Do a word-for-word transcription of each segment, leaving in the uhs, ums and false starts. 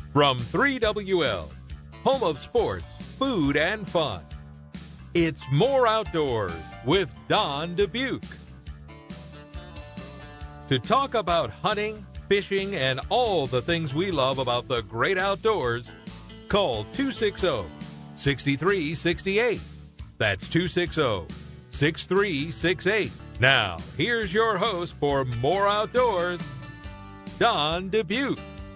From three W L, home of sports, food, and fun, it's More Outdoors with Don Dubuque. To talk about hunting, fishing, and all the things we love about the great outdoors, call two six zero, six three six eight. That's two six zero, six three six eight. Now, here's your host for More Outdoors, Don Dubuque.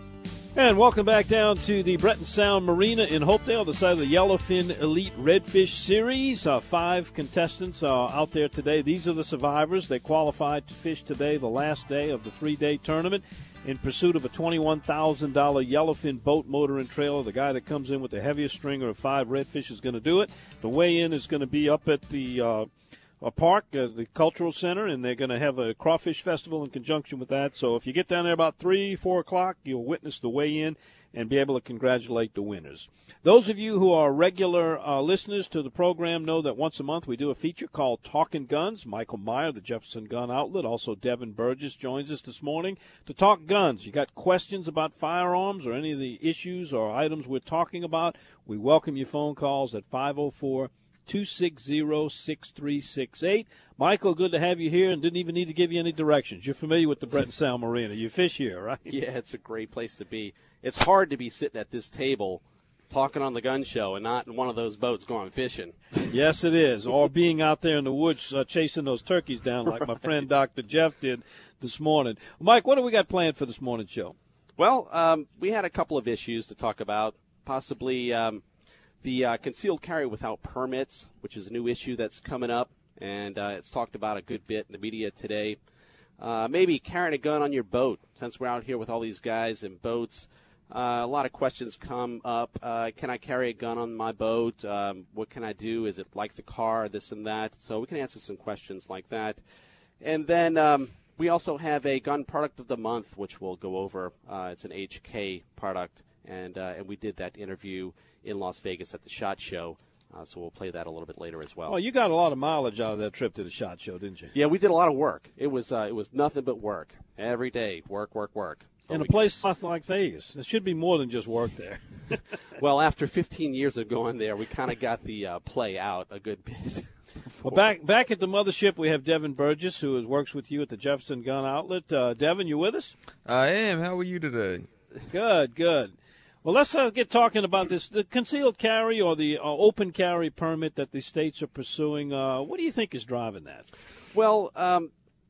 And welcome back down to the Breton Sound Marina in Hopedale, the site of the Yellowfin Elite Redfish Series. Uh, five contestants uh, out there today. These are the survivors. They qualified to fish today, the last day of the three-day tournament, in pursuit of a twenty-one thousand dollars Yellowfin boat, motor, and trailer. The guy that comes in with the heaviest stringer of five redfish is going to do it. The weigh-in is going to be up at the uh, a park, uh, the Cultural Center, and they're going to have a crawfish festival in conjunction with that. So if you get down there about three, four o'clock, you'll witness the weigh-in and be able to congratulate the winners. Those of you who are regular uh, listeners to the program know that once a month we do a feature called Talking Guns. Michael Meyer, the Jefferson Gun Outlet, also Devin Burgess joins us this morning to talk guns. You got questions about firearms or any of the issues or items we're talking about, we welcome your phone calls at five oh four, two six zero, six three six eight. Michael, good to have you here, and didn't even need to give you any directions. You're familiar with the Breton Sound Marina. You fish here, right? Yeah, it's a great place to be. It's hard to be sitting at this table talking on the gun show and not in one of those boats going fishing. Yes, it is. Or being out there in the woods uh, chasing those turkeys down like right. my friend Doctor Jeff did this morning. Mike, what do we got planned for this morning's show? Well, um, we had a couple of issues to talk about, possibly um, – The uh, concealed carry without permits, which is a new issue that's coming up, and uh, it's talked about a good bit in the media today. Uh, maybe carrying a gun on your boat, since we're out here with all these guys in boats. Uh, a lot of questions come up. Uh, can I carry a gun on my boat? Um, what can I do? Is it like the car, this and that? So we can answer some questions like that. And then um, we also have a gun product of the month, which we'll go over. Uh, it's an H K product, and uh, and we did that interview in Las Vegas at the SHOT Show, uh, so we'll play that a little bit later as well. Well, you got a lot of mileage out of that trip to the SHOT Show, didn't you? Yeah, we did a lot of work. It was uh, it was nothing but work every day, work, work, work. In a place like Vegas, there should be more than just work there. Well, after fifteen years of going there, we kind of got the uh, play out a good bit. Well, back back at the mothership, we have Devin Burgess, who works with you at the Jefferson Gun Outlet. Uh, Devin, you with us? I am. How are you today? Good, good. Well, let's uh, get talking about this, the concealed carry or the uh, open carry permit that the states are pursuing. Uh, what do you think is driving that? Well, um,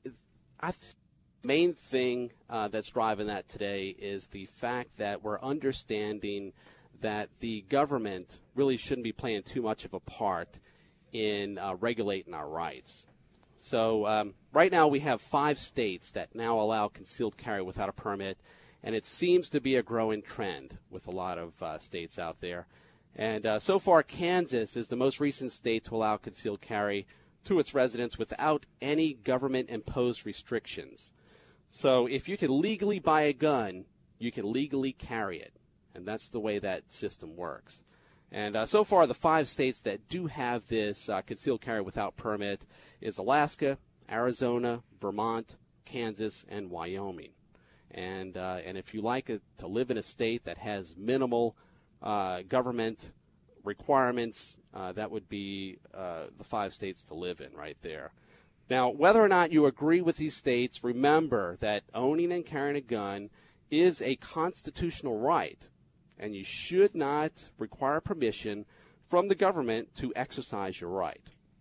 I th- the main thing uh, that's driving that today is the fact that we're understanding that the government really shouldn't be playing too much of a part in uh, regulating our rights. So um, right now we have five states that now allow concealed carry without a permit. And it seems to be a growing trend with a lot of uh, states out there. And uh, so far, Kansas is the most recent state to allow concealed carry to its residents without any government-imposed restrictions. So if you can legally buy a gun, you can legally carry it. And that's the way that system works. And uh, so far, the five states that do have this uh, concealed carry without permit is Alaska, Arizona, Vermont, Kansas, and Wyoming. And uh, and if you like a, to live in a state that has minimal uh, government requirements, uh, that would be uh, the five states to live in right there. Now, whether or not you agree with these states, remember that owning and carrying a gun is a constitutional right, and you should not require permission from the government to exercise your right.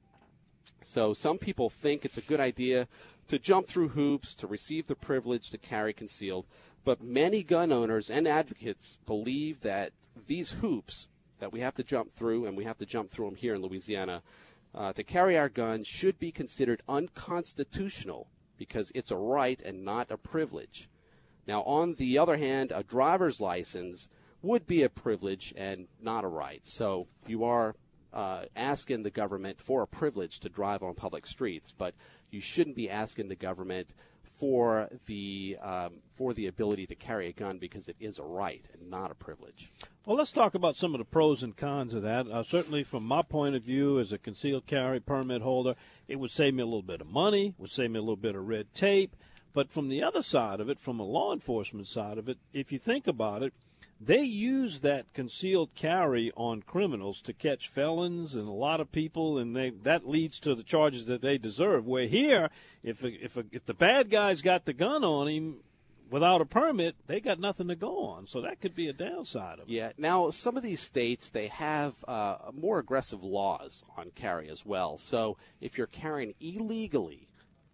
So some people think it's a good idea to jump through hoops to receive the privilege to carry concealed, but many gun owners and advocates believe that these hoops that we have to jump through, and we have to jump through them here in Louisiana, uh, to carry our guns should be considered unconstitutional because it's a right and not a privilege. Now, on the other hand, a driver's license would be a privilege and not a right. So you are uh, asking the government for a privilege to drive on public streets, but you shouldn't be asking the government for the um, for the ability to carry a gun because it is a right and not a privilege. Well, let's talk about some of the pros and cons of that. Uh, certainly, from my point of view as a concealed carry permit holder, it would save me a little bit of money, would save me a little bit of red tape. But from the other side of it, from a law enforcement side of it, if you think about it, they use that concealed carry on criminals to catch felons and a lot of people, and they that leads to the charges that they deserve. Where here, if a, if a, if the bad guy's got the gun on him without a permit, they got nothing to go on. So that could be a downside of it. Yeah. Now, some of these states, they have uh, more aggressive laws on carry as well. So if you're carrying illegally,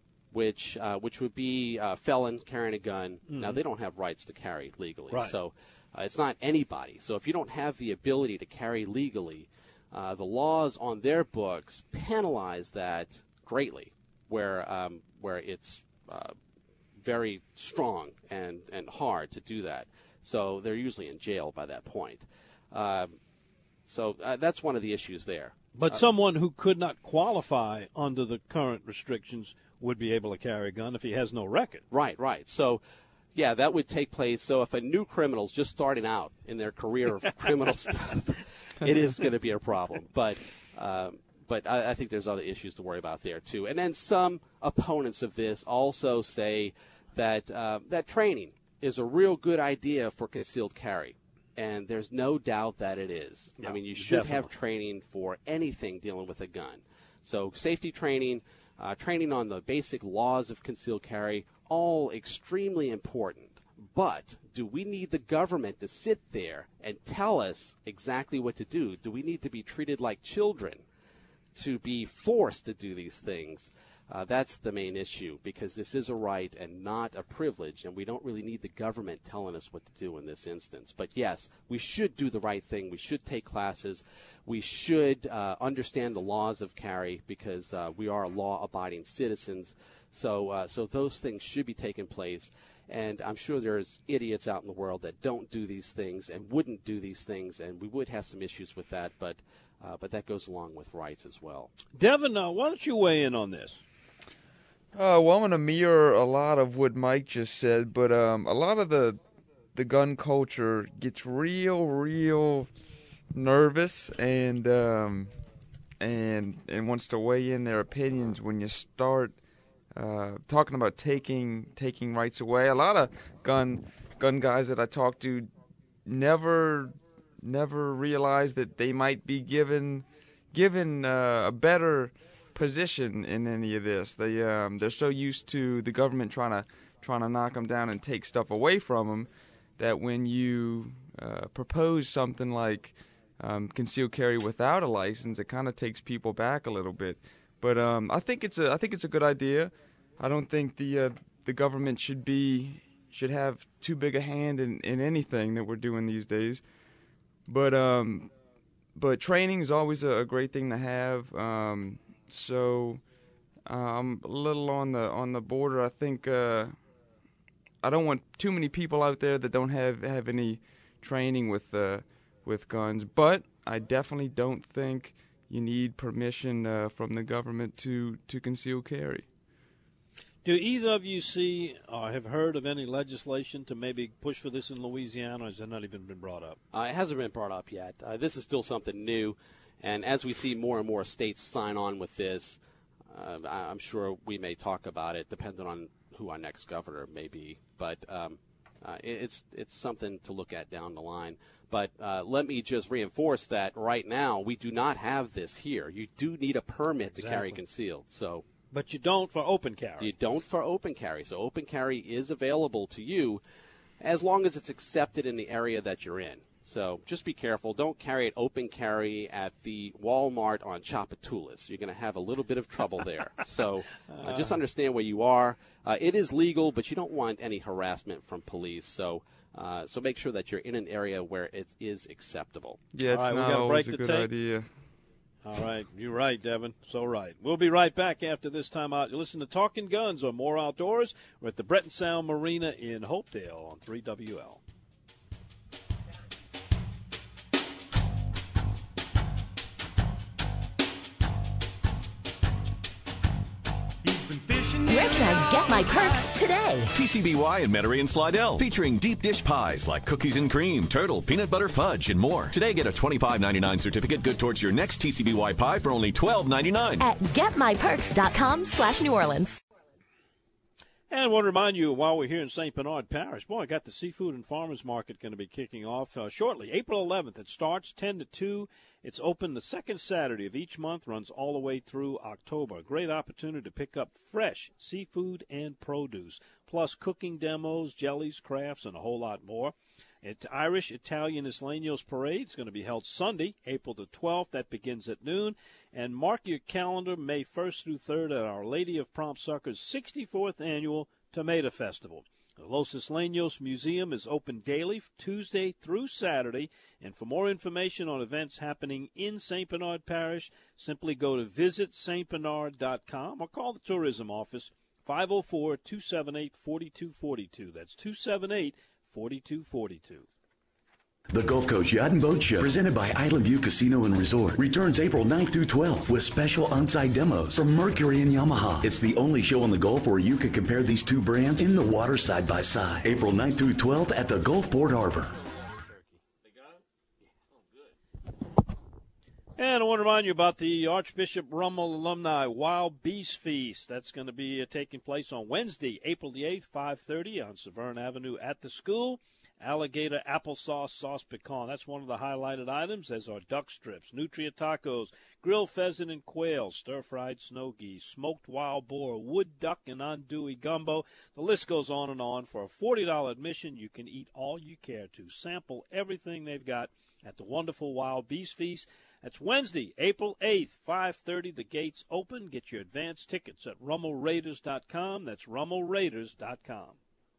which uh, which would be a felon carrying a gun, mm-hmm. now they don't have rights to carry legally. Right. So uh, it's not anybody. So if you don't have the ability to carry legally, uh, the laws on their books penalize that greatly, where um, where it's uh, very strong and, and hard to do that. So they're usually in jail by that point. Um, so uh, that's one of the issues there. But uh, someone who could not qualify under the current restrictions would be able to carry a gun if he has no record. Right, right. So, yeah, that would take place. So if a new criminal's just starting out in their career of criminal stuff, it is going to be a problem. But um, but I, I think there's other issues to worry about there, too. And then some opponents of this also say that uh, that training is a real good idea for concealed carry. And there's no doubt that it is. Yeah, I mean, you should definitely. have training for anything dealing with a gun. So safety training, uh, training on the basic laws of concealed carry, all extremely important. But do we need the government to sit there and tell us exactly what to do? Do we need to be treated like children to be forced to do these things? Uh, that's the main issue, because this is a right and not a privilege, and we don't really need the government telling us what to do in this instance. But yes, we should do the right thing. We should take classes. We should uh, understand the laws of carry, because uh, we are law-abiding citizens. So, uh, so those things should be taking place. And I'm sure there's idiots out in the world that don't do these things and wouldn't do these things, and we would have some issues with that. But, uh, but that goes along with rights as well. Devin, uh, why don't you weigh in on this? Uh, well, I'm going to mirror a lot of what Mike just said, but um, a lot of the the gun culture gets real, real nervous and um, and and wants to weigh in their opinions when you start uh, talking about taking taking rights away. A lot of gun gun guys that I talk to never never realize that they might be given given uh, a better position in any of this. They um, they're so used to the government trying to trying to knock them down and take stuff away from them that when you uh, propose something like um, concealed carry without a license, it kind of takes people back a little bit. But um, I think it's a I think it's a good idea. I don't think the uh, the government should be should have too big a hand in, in anything that we're doing these days. But um, but training is always a, a great thing to have. Um, So uh, I'm a little on the on the border. I think uh, I don't want too many people out there that don't have, have any training with uh, with guns. But I definitely don't think you need permission uh, from the government to, to conceal carry. Do either of you see or have heard of any legislation to maybe push for this in Louisiana, or has that not even been brought up? Uh, it hasn't been brought up yet. Uh, this is still something new. And as we see more and more states sign on with this, uh, I'm sure we may talk about it, depending on who our next governor may be. But um, uh, it's it's something to look at down the line. But uh, let me just reinforce that right now we do not have this here. You do need a permit Exactly. to carry concealed. So, but you don't for open carry. You don't for open carry. So open carry is available to you as long as it's accepted in the area that you're in. So just be careful. Don't carry it open carry at the Walmart on Tchoupitoulas. You're going to have a little bit of trouble there. So uh, just understand where you are. Uh, it is legal, but you don't want any harassment from police. So uh, so make sure that you're in an area where it is acceptable. Yeah, it's All right, we not gotta always break a the good tape. idea. All right. You're right, Devin. So right. We'll be right back after this time out. You listen to Talking Guns on More Outdoors. We're at the Breton Sound Marina in Hopedale on three W L. Where can I get my perks today? T C B Y in Metairie and Slidell, featuring deep dish pies like cookies and cream, turtle, peanut butter fudge, and more. Today, get a twenty-five ninety-nine certificate good towards your next T C B Y pie for only twelve ninety-nine. At getmyperks.com slash New Orleans. And I want to remind you, while we're here in Saint Bernard Parish, boy, I got the Seafood and Farmers Market going to be kicking off uh, shortly, April eleventh. It starts ten to two. It's open the second Saturday of each month, runs all the way through October. A great opportunity to pick up fresh seafood and produce, plus cooking demos, jellies, crafts, and a whole lot more. It's Irish Italian Isleños Parade is going to be held Sunday, April the twelfth. That begins at noon. And mark your calendar, May first through third, at Our Lady of Prompt Succor's sixty-fourth Annual Tomato Festival. The Los Isleños Museum is open daily, Tuesday through Saturday. And for more information on events happening in Saint Bernard Parish, simply go to visit s t bernard dot com or call the tourism office, five oh four, two seven eight, four two four two. That's two seven eight, four two four two. The Gulf Coast Yacht and Boat Show, presented by Island View Casino and Resort, returns April ninth through twelfth with special on-site demos from Mercury and Yamaha. It's the only show in the Gulf where you can compare these two brands in the water side by side. April ninth through twelfth at the Gulfport Harbor. And I want to remind you about the Archbishop Rummel Alumni Wild Beast Feast. That's going to be uh, taking place on Wednesday, April the eighth, five thirty on Severn Avenue at the school. Alligator applesauce sauce pecan. That's one of the highlighted items, as are duck strips, nutria tacos, grilled pheasant and quail, stir-fried snow geese, smoked wild boar, wood duck, and andouille gumbo. The list goes on and on. For a forty dollars admission, you can eat all you care to. Sample everything they've got at the wonderful Wild Beast Feast. That's Wednesday, April eighth, five thirty. The gates open. Get your advance tickets at rummel raiders dot com. That's rummel raiders dot com.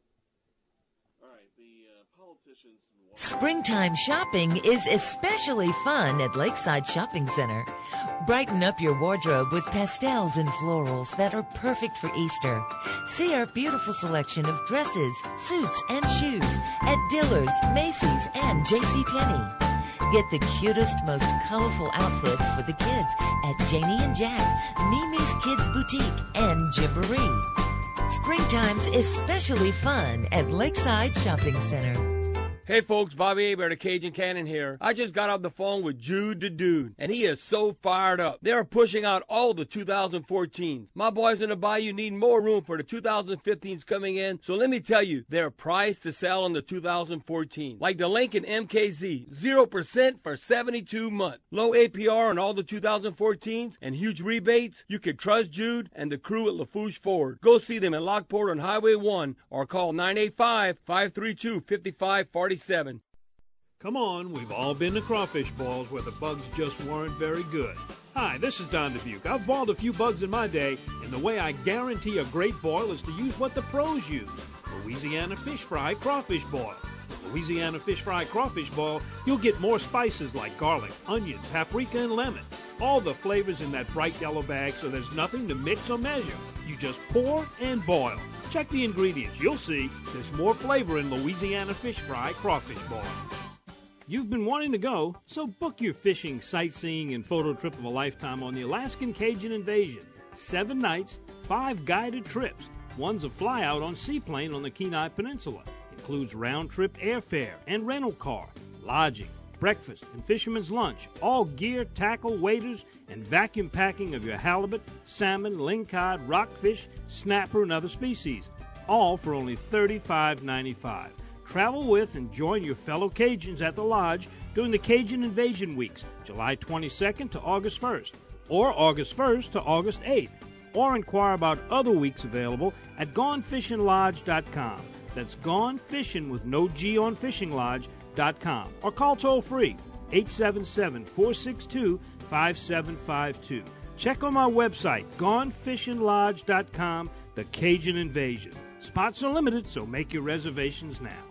Springtime shopping is especially fun at Lakeside Shopping Center. Brighten up your wardrobe with pastels and florals that are perfect for Easter. See our beautiful selection of dresses, suits, and shoes at Dillard's, Macy's, and JCPenney. Get the cutest, most colorful outfits for the kids at Janie and Jack, Mimi's Kids Boutique, and Gymboree. Springtime's especially fun at Lakeside Shopping Center. Hey folks, Bobby Hebert of Cajun Cannon here. I just got off the phone with Jude the Dude, and he is so fired up. They are pushing out all the two thousand fourteens. My boys in the Bayou need more room for the two thousand fifteens coming in, so let me tell you, they're priced to sell on the two thousand fourteen. Like the Lincoln M K Z, zero percent for seventy-two months. Low A P R on all the two thousand fourteens and huge rebates. You can trust Jude and the crew at Lafourche Ford. Go see them in Lockport on Highway one or call nine eight five, five three two, five five four seven. Come on, we've all been to crawfish boils where the bugs just weren't very good. Hi, this is Don Dubuque. I've boiled a few bugs in my day, and the way I guarantee a great boil is to use what the pros use. Louisiana Fish Fry Crawfish Boil. With Louisiana Fish Fry Crawfish Boil, you'll get more spices like garlic, onion, paprika, and lemon. All the flavors in that bright yellow bag, so there's nothing to mix or measure. You just pour and boil. Check the ingredients. You'll see there's more flavor in Louisiana Fish Fry Crawfish Boil. You've been wanting to go, so book your fishing, sightseeing, and photo trip of a lifetime on the Alaskan Cajun Invasion. Seven nights, five guided trips. One's a flyout on seaplane on the Kenai Peninsula. Includes round-trip airfare and rental car, lodging, breakfast, and fisherman's lunch. All gear, tackle, waders, and vacuum packing of your halibut, salmon, lingcod, rockfish, snapper, and other species. All for only thirty-five ninety-five. Travel with and join your fellow Cajuns at the lodge during the Cajun Invasion Weeks, July twenty-second to August first, or August first to August eighth, or inquire about other weeks available at gone fishing lodge dot com. That's Gone Fishing with no G on Fishing Lodge dot com, or call toll free eight seven seven, four six two, five seven five two. Check on my website, gone fishing lodge dot com, the Cajun Invasion. Spots are limited, so make your reservations now.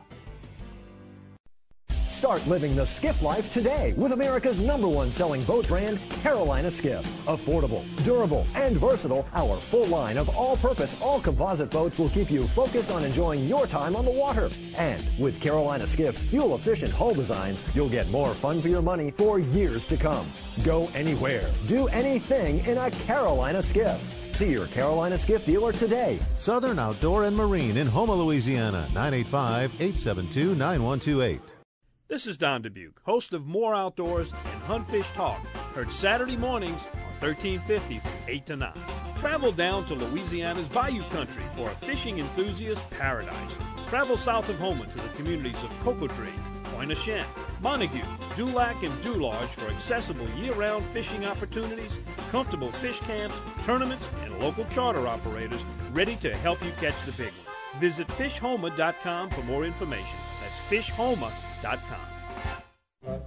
Start living the skiff life today with America's number one selling boat brand, Carolina Skiff. Affordable, durable, and versatile, our full line of all-purpose, all-composite boats will keep you focused on enjoying your time on the water. And with Carolina Skiff's fuel-efficient hull designs, you'll get more fun for your money for years to come. Go anywhere, do anything in a Carolina Skiff. See your Carolina Skiff dealer today. Southern Outdoor and Marine in Houma, Louisiana, nine eight five, eight seven two, nine one two eight. This is Don Dubuque, host of More Outdoors and Hunt Fish Talk, heard Saturday mornings on thirteen fifty from eight to nine. Travel down to Louisiana's Bayou Country for a fishing enthusiast paradise. Travel south of Houma to the communities of Cocoa Tree, Pointe-au-Chien, Montague, Dulac, and Dularge for accessible year-round fishing opportunities, comfortable fish camps, tournaments, and local charter operators ready to help you catch the big one. Visit fish houma dot com for more information. That's fish houma dot com.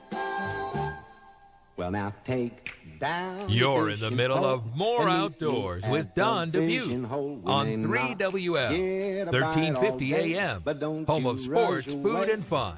Well, now take down. You're in the middle of More Outdoors with Don Dubuque on three W L, thirteen fifty A M, home of sports, food, and fun.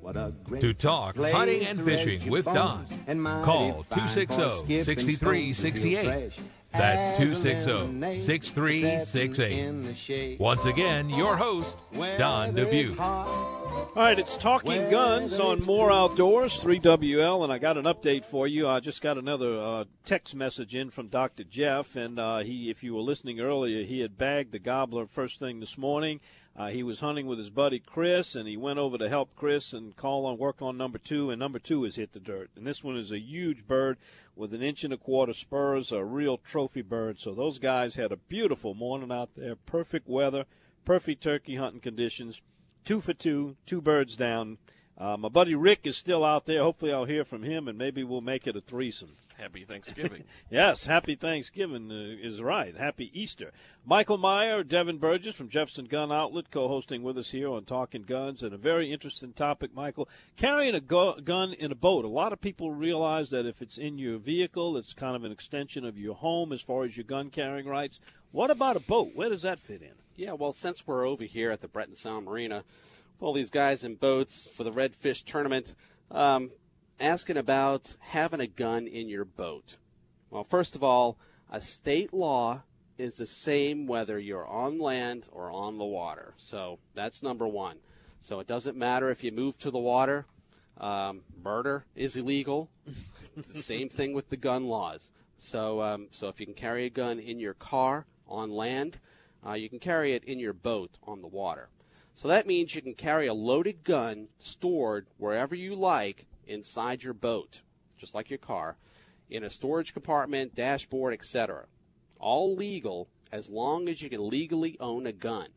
To talk hunting and fishing with Don, call two six zero, six three six eight. That's two six zero, six three six eight. Once again, your host, Don Dubuque. All right, it's Talking Guns on More Outdoors, three W L, and I got an update for you. I just got another uh, text message in from Doctor Jeff, and uh, he, if you were listening earlier, he had bagged the gobbler first thing this morning. Uh, he was hunting with his buddy Chris, and he went over to help Chris and call on work on number two, and number two has hit the dirt. And this one is a huge bird with an inch and a quarter spurs, a real trophy bird. So those guys had a beautiful morning out there, perfect weather, perfect turkey hunting conditions, two for two, two birds down. Uh, my buddy Rick is still out there. Hopefully I'll hear from him, and maybe we'll make it a threesome. Happy Thanksgiving. Yes, happy Thanksgiving uh, is right. Happy Easter. Michael Meyer, Devin Burgess from Jefferson Gun Outlet, co-hosting with us here on Talking Guns, and a very interesting topic, Michael. Carrying a go- gun in a boat. A lot of people realize that if it's in your vehicle, it's kind of an extension of your home as far as your gun carrying rights. What about a boat? Where does that fit in? Yeah, well, since we're over here at the Breton Sound Marina, with all these guys in boats for the Redfish tournament, um, asking about having a gun in your boat. Well, first of all, a state law is the same whether you're on land or on the water. So that's number one. So it doesn't matter if you move to the water. Um, murder is illegal. It's the same thing with the gun laws. So, um, so if you can carry a gun in your car on land, uh, you can carry it in your boat on the water. So that means you can carry a loaded gun stored wherever you like inside your boat, just like your car, in a storage compartment, dashboard, et cetera. All legal as long as you can legally own a gun.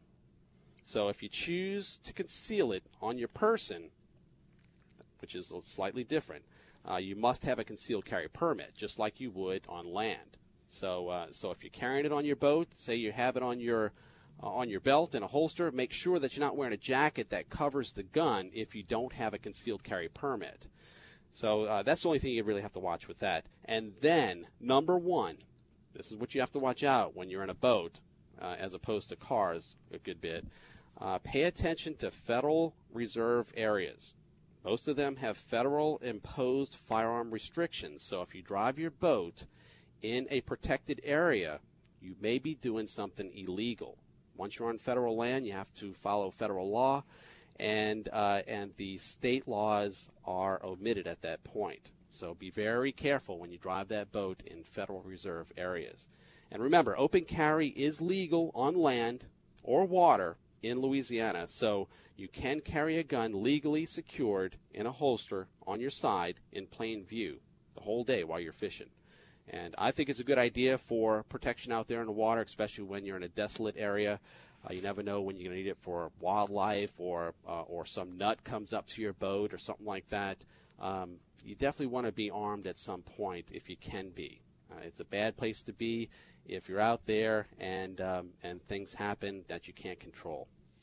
So if you choose to conceal it on your person, which is slightly different, uh, you must have a concealed carry permit, just like you would on land. So, uh, so if you're carrying it on your boat, say you have it on your uh, on your belt in a holster, make sure that you're not wearing a jacket that covers the gun if you don't have a concealed carry permit. So uh, that's the only thing you really have to watch with that. And then, number one, this is what you have to watch out when you're in a boat, uh, as opposed to cars a good bit. Uh, pay attention to Federal Reserve areas. Most of them have federal imposed firearm restrictions. So if you drive your boat in a protected area, you may be doing something illegal. Once you're on federal land, you have to follow federal law, and uh, and the state laws are omitted at that point. So be very careful when you drive that boat in Federal Reserve areas. And remember, open carry is legal on land or water in Louisiana, so you can carry a gun legally secured in a holster on your side in plain view the whole day while you're fishing. And I think it's a good idea for protection out there in the water, especially when you're in a desolate area. Uh, you never know when you're going to need it for wildlife or uh, or some nut comes up to your boat or something like that. Um, you definitely want to be armed at some point if you can be. Uh, it's a bad place to be if you're out there and um, and things happen that you can't control.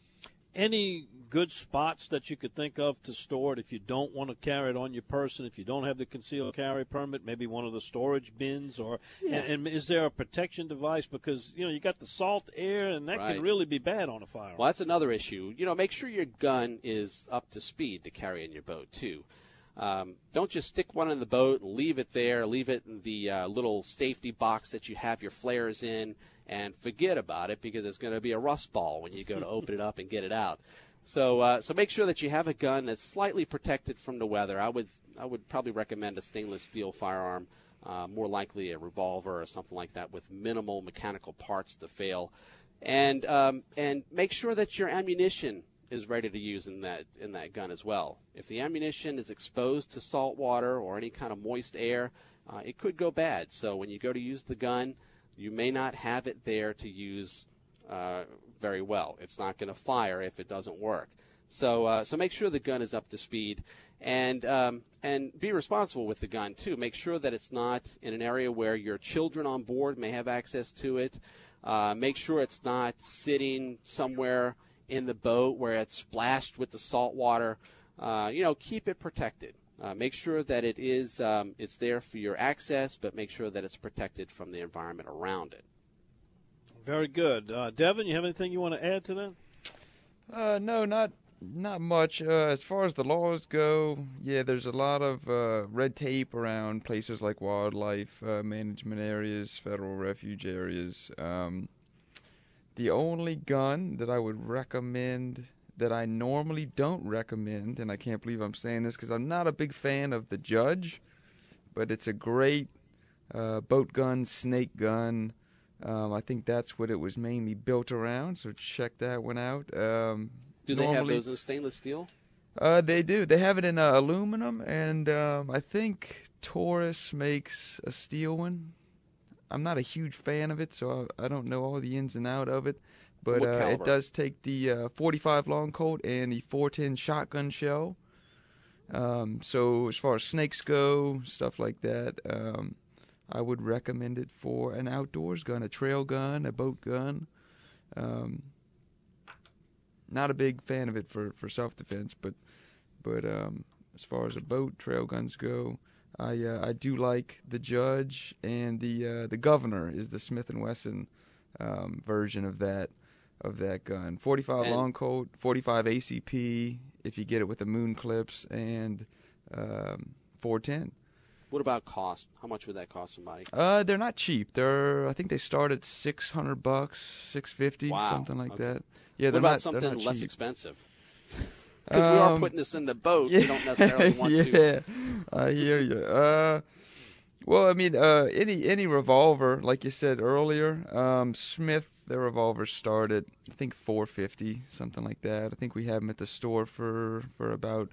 Any good spots that you could think of to store it if you don't want to carry it on your person, if you don't have the concealed carry permit, maybe one of the storage bins, or yeah. and, and is there a protection device? Because, you know, you got the salt air, and that right. can really be bad on a firearm. Well, that's another issue. You know, make sure your gun is up to speed to carry in your boat, too. Um, don't just stick one in the boat and leave it there, leave it in the uh, little safety box that you have your flares in, and forget about it because it's going to be a rust ball when you go to open it up and get it out. So uh, so make sure that you have a gun that's slightly protected from the weather. I would I would probably recommend a stainless steel firearm, uh, more likely a revolver or something like that with minimal mechanical parts to fail. And um, and make sure that your ammunition is ready to use in that in that gun as well. If the ammunition is exposed to salt water or any kind of moist air, uh, it could go bad. So when you go to use the gun, you may not have it there to use uh, very well. It's not going to fire if it doesn't work. So uh, so make sure the gun is up to speed, and um, and be responsible with the gun too. Make sure that it's not in an area where your children on board may have access to it. Uh, make sure it's not sitting somewhere in the boat where it's splashed with the salt water. Uh, you know, keep it protected. Uh, make sure that it is um, it's there for your access, but make sure that it's protected from the environment around it. Very good. Uh, Devin, you have anything you want to add to that? Uh, no, not not much. Uh, as far as the laws go, yeah, there's a lot of uh, red tape around places like wildlife uh, management areas, federal refuge areas. Um, the only gun that I would recommend, that I normally don't recommend, and I can't believe I'm saying this because I'm not a big fan of the Judge, but it's a great uh, boat gun, snake gun. Um, I think that's what it was mainly built around, so check that one out. Um, Do they normally, have those in stainless steel? Uh, they do. They have it in uh, aluminum, and um, I think Taurus makes a steel one. I'm not a huge fan of it, so I, I don't know all the ins and out of it. But uh, it does take the uh, forty-five long Colt and the four ten shotgun shell. Um, so as far as snakes go, stuff like that, um, I would recommend it for an outdoors gun, a trail gun, a boat gun. Um, not a big fan of it for, for self-defense, but but um, as far as a boat, trail guns go, I uh, I do like the Judge, and the uh, the Governor is the Smith and Wesson um, version of that of that gun. forty-five and long Colt, forty-five A C P if you get it with the moon clips, and um, four ten. What about cost? How much would that cost somebody? Uh, they're not cheap. They're I think they start at six hundred bucks, six fifty, Wow. something like Okay. that. Yeah, what they're about not, something they're not less cheap. expensive? Because we are Um, putting this in the boat. Yeah, We don't necessarily want yeah, to. I hear you. Uh, well, I mean, uh, any any revolver, like you said earlier, um, Smith, their revolvers start at I think four fifty, something like that. I think we have them at the store for for about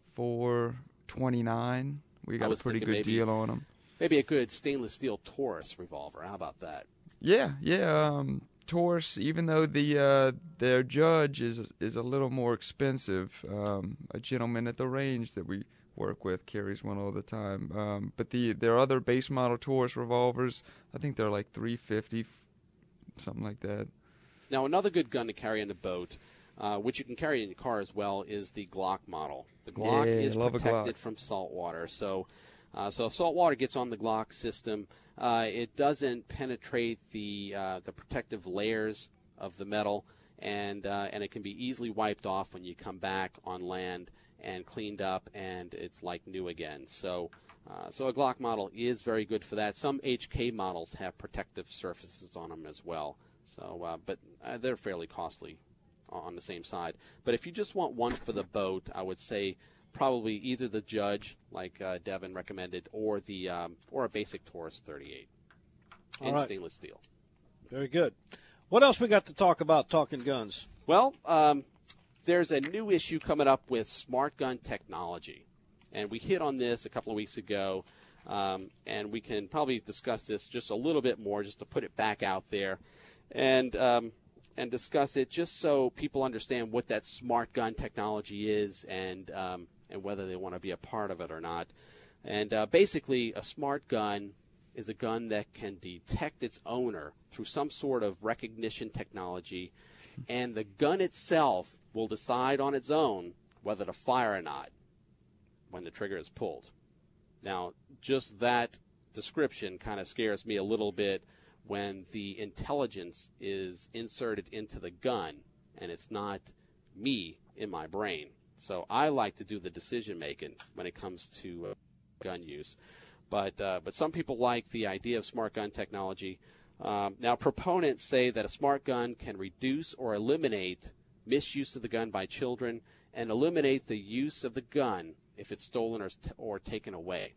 four twenty nine. We I got a was pretty thinking good maybe- deal on them. Maybe a good stainless steel Taurus revolver. How about that? Yeah, yeah. Um, Taurus, even though the uh, their Judge is is a little more expensive, um, a gentleman at the range that we work with carries one all the time. Um, but the their other base model Taurus revolvers, I think they're like three fifty, something like that. Now, another good gun to carry in the boat, uh, which you can carry in your car as well, is the Glock model. The Glock Yeah, is love a protected Glock. from salt water. So, uh, so if salt water gets on the Glock system, uh, it doesn't penetrate the uh, the protective layers of the metal, and uh, and it can be easily wiped off when you come back on land and cleaned up, and it's like new again. So, uh, so a Glock model is very good for that. Some H K models have protective surfaces on them as well. So, uh, but uh, they're fairly costly on the same side. But if you just want one for the boat, I would say probably either the Judge, like uh, Devin recommended, or the um, or a basic Taurus thirty-eight All in right. stainless steel. Very good. What else we got to talk about talking guns? Well, um, there's a new issue coming up with smart gun technology, and we hit on this a couple of weeks ago, um, and we can probably discuss this just a little bit more, just to put it back out there, and um, and discuss it just so people understand what that smart gun technology is, and um, and whether they want to be a part of it or not. And uh, basically, a smart gun is a gun that can detect its owner through some sort of recognition technology, and the gun itself will decide on its own whether to fire or not when the trigger is pulled. Now, just that description kind of scares me a little bit when the intelligence is inserted into the gun and it's not me in my brain. So I like to do the decision making when it comes to uh, gun use. But uh, but some people like the idea of smart gun technology. Um, now, proponents say that a smart gun can reduce or eliminate misuse of the gun by children and eliminate the use of the gun if it's stolen or, or taken away.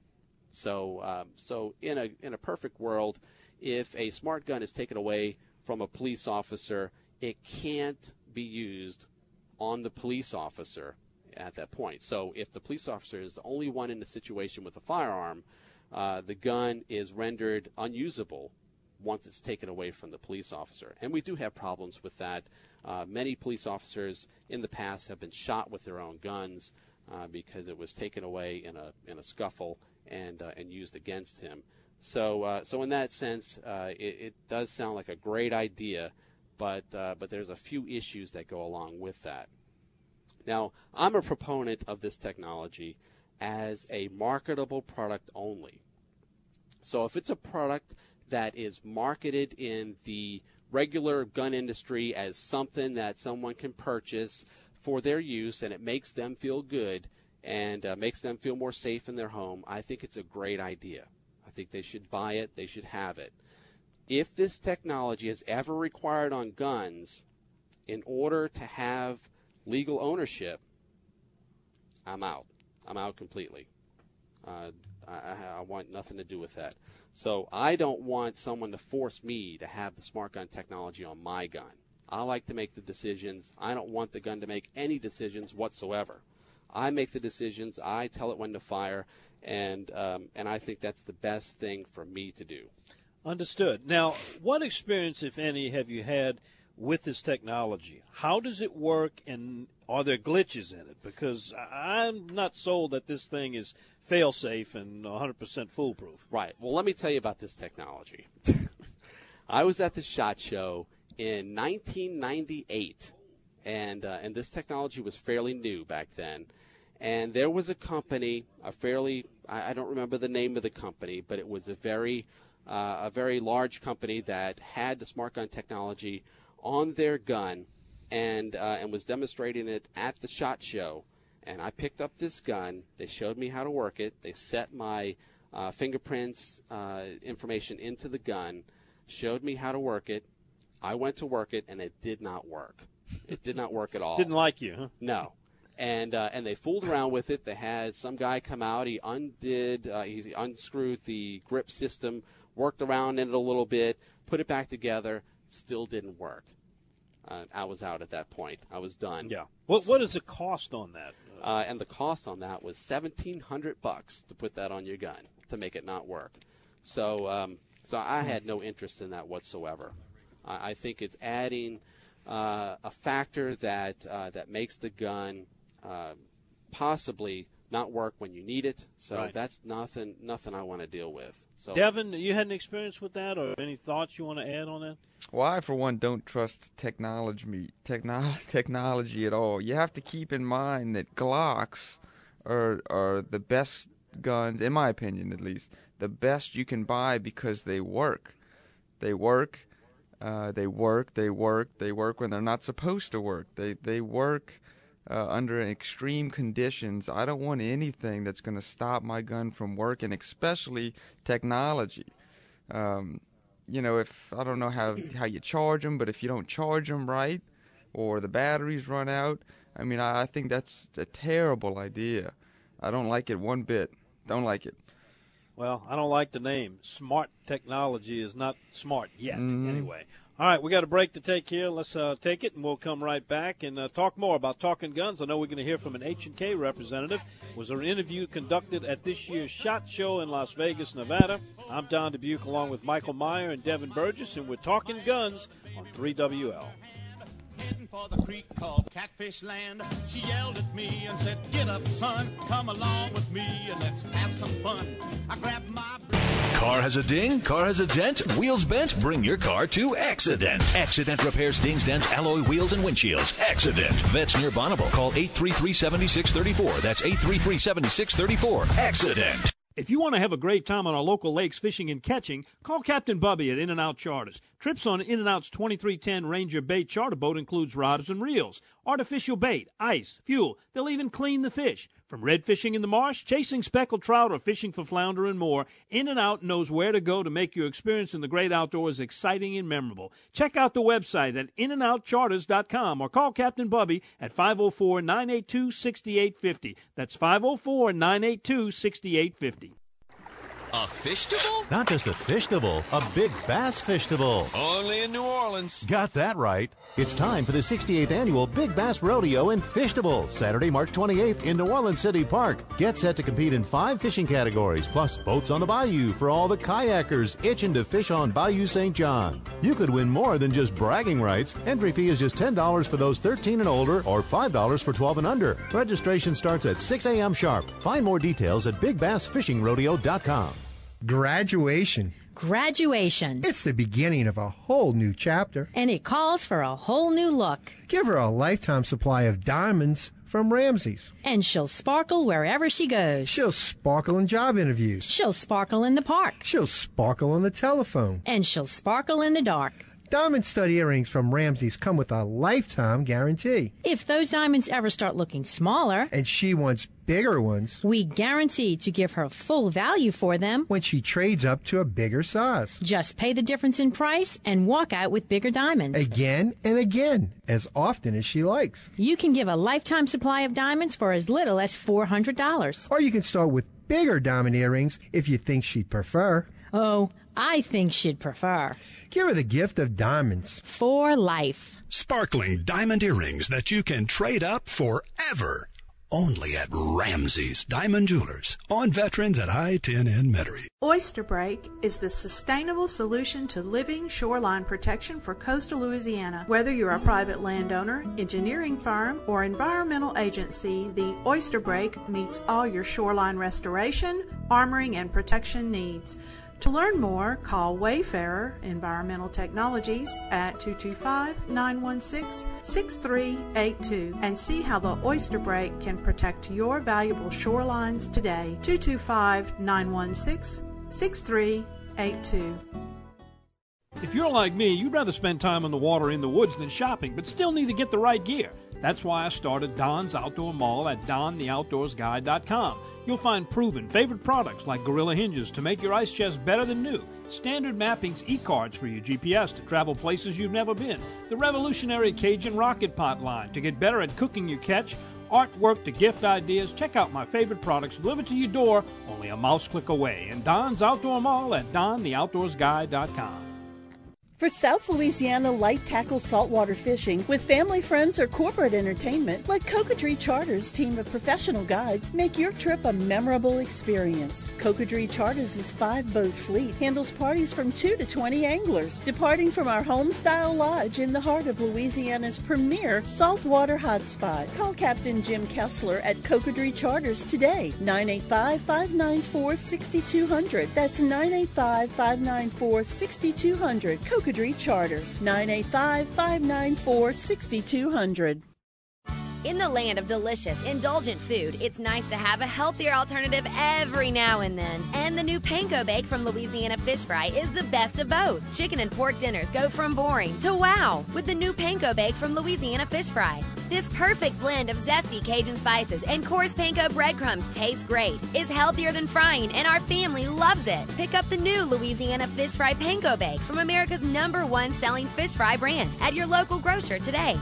So um, so in a in a perfect world, if a smart gun is taken away from a police officer, it can't be used on the police officer at that point. So if the police officer is the only one in the situation with a firearm, uh, the gun is rendered unusable once it's taken away from the police officer. And we do have problems with that. Uh, many police officers in the past have been shot with their own guns uh, because it was taken away in a in a scuffle and uh, and used against him. So uh, so in that sense, uh, it, it does sound like a great idea, but uh, but there's a few issues that go along with that. Now, I'm a proponent of this technology as a marketable product only. So if it's a product that is marketed in the regular gun industry as something that someone can purchase for their use and it makes them feel good and uh, makes them feel more safe in their home, I think it's a great idea. I think they should buy it. They should have it. If this technology is ever required on guns in order to have legal ownership, I'm out. I'm out completely. Uh, I, I want nothing to do with that. So I don't want someone to force me to have the smart gun technology on my gun. I like to make the decisions. I don't want the gun to make any decisions whatsoever. I make the decisions. I tell it when to fire, and um, and I think that's the best thing for me to do. Understood. Now, what experience, if any, have you had with this technology? How does it work, and are there glitches in it? Because I'm not sold that this thing is fail-safe and one hundred percent foolproof. Right. Well, let me tell you about this technology. I was at the SHOT Show in nineteen ninety-eight, and uh, and this technology was fairly new back then. And there was a company, a fairly, I, I don't remember the name of the company, but it was a very, uh, a very large company that had the smart gun technology on their gun, and uh, and was demonstrating it at the SHOT Show. And I picked up this gun. They showed me how to work it. They set my uh, fingerprints uh, information into the gun, showed me how to work it. I went to work it, and it did not work. It did not work at all. Didn't like you, huh? No. And uh, and they fooled around with it. They had some guy come out. He undid, uh, he unscrewed the grip system, worked around in it a little bit, put it back together. Still didn't work. Uh, I was out at that point. I was done. Yeah. What What is the cost on that? Uh, and the cost on that was seventeen hundred bucks to put that on your gun to make it not work. So um, so I had no interest in that whatsoever. I, I think it's adding uh, a factor that uh, that makes the gun uh, possibly not work when you need it. So Right. that's nothing nothing I want to deal with. So Devin, you had an experience with that, or any thoughts you want to add on that? Well, I, for one, don't trust technology, techno- technology at all. You have to keep in mind that Glocks are are the best guns, in my opinion at least, the best you can buy because they work. They work, uh, they work, they work, they work when they're not supposed to work. They, they work uh, under extreme conditions. I don't want anything that's going to stop my gun from working, especially technology. Um You know, if I don't know how, how you charge them, but if you don't charge them right, or the batteries run out, I mean, I, I think that's a terrible idea. I don't like it one bit. Don't like it. Well, I don't like the name. Smart technology is not smart yet, Mhm. anyway. All right, we got a break to take here. Let's uh, take it, and we'll come right back and uh, talk more about Talking Guns. I know we're going to hear from an H and K representative. It was an interview conducted at this year's SHOT Show in Las Vegas, Nevada. I'm Don Dubuque along with Michael Meyer and Devin Burgess, and we're Talking Guns on three W L. Heading for the creek called Catfish Land. She yelled at me and said, "Get up, son, come along with me and let's have some fun." I grabbed my Car has a ding? Car has a dent? Wheels bent? Bring your car to Accident. Accident repairs dings, dents, alloy wheels, and windshields. Accident. Vets near Bonneville. Call eight three three, seven six three four. That's eight three three, seven six three four. Accident. If you want to have a great time on our local lakes fishing and catching, call Captain Bubby at In-N-Out Charters. Trips on In-N-Out's twenty-three ten Ranger bait charter boat includes rods and reels, artificial bait, ice, fuel. They'll even clean the fish. From red fishing in the marsh, chasing speckled trout, or fishing for flounder and more, In-N-Out knows where to go to make your experience in the great outdoors exciting and memorable. Check out the website at in and out charters dot com or call Captain Bubby at five oh four, nine eight two, six eight five oh. That's five oh four, nine eight two, six eight five oh. A fishable? Not just a fishtable, a big bass fishtable. Only in New Orleans. Got that right. It's time for the sixty-eighth Annual Big Bass Rodeo in Fishtable, Saturday, March twenty-eighth in New Orleans City Park. Get set to compete in five fishing categories, plus boats on the bayou for all the kayakers itching to fish on Bayou Saint John. You could win more than just bragging rights. Entry fee is just ten dollars for those thirteen and older or five dollars for twelve and under. Registration starts at six a.m. sharp. Find more details at big bass fishing rodeo dot com. Graduation. Graduation. It's the beginning of a whole new chapter. And it calls for a whole new look. Give her a lifetime supply of diamonds from Ramsey's. And she'll sparkle wherever she goes. She'll sparkle in job interviews. She'll sparkle in the park. She'll sparkle on the telephone. And she'll sparkle in the dark. Diamond stud earrings from Ramsey's come with a lifetime guarantee. If those diamonds ever start looking smaller, and she wants bigger ones, we guarantee to give her full value for them when she trades up to a bigger size. Just pay the difference in price and walk out with bigger diamonds. Again and again, as often as she likes. You can give a lifetime supply of diamonds for as little as four hundred dollars. Or you can start with bigger diamond earrings if you think she'd prefer. Oh, I think she'd prefer. Give her the gift of diamonds. For life. Sparkling diamond earrings that you can trade up forever. Only at Ramsey's Diamond Jewelers on Veterans at I ten in Metairie. Oyster Break is the sustainable solution to living shoreline protection for coastal Louisiana. Whether you're a private landowner, engineering firm, or environmental agency, the Oyster Break meets all your shoreline restoration, armoring, and protection needs. To learn more, call Wayfarer Environmental Technologies at two two five, nine one six, six three eight two and see how the Oyster Break can protect your valuable shorelines today. two two five, nine one six, six three eight two. If you're like me, you'd rather spend time on the water in the woods than shopping, but still need to get the right gear. That's why I started Don's Outdoor Mall at don the outdoors guy dot com. You'll find proven favorite products like Gorilla hinges to make your ice chest better than new, standard mappings e-cards for your G P S to travel places you've never been, the revolutionary Cajun Rocket Pot line to get better at cooking your catch, artwork to gift ideas. Check out my favorite products delivered to your door only a mouse click away. And Don's Outdoor Mall at don the outdoors guy dot com. For South Louisiana light tackle saltwater fishing with family, friends, or corporate entertainment, let Cocodrie Charters' team of professional guides make your trip a memorable experience. Cocodrie Charters' five-boat fleet handles parties from two to twenty anglers, departing from our home-style lodge in the heart of Louisiana's premier saltwater hotspot. Call Captain Jim Kessler at Cocodrie Charters today, nine eight five, five nine four, six two zero zero. That's nine eight five, five nine four, six two zero zero. Cocodrie Charters, nine eight five, five nine four, six two zero zero. In the land of delicious, indulgent food, it's nice to have a healthier alternative every now and then. And the new Panko Bake from Louisiana Fish Fry is the best of both. Chicken and pork dinners go from boring to wow with the new Panko Bake from Louisiana Fish Fry. This perfect blend of zesty Cajun spices and coarse panko breadcrumbs tastes great, is healthier than frying, and our family loves it. Pick up the new Louisiana Fish Fry Panko Bake from America's number one selling fish fry brand at your local grocer today.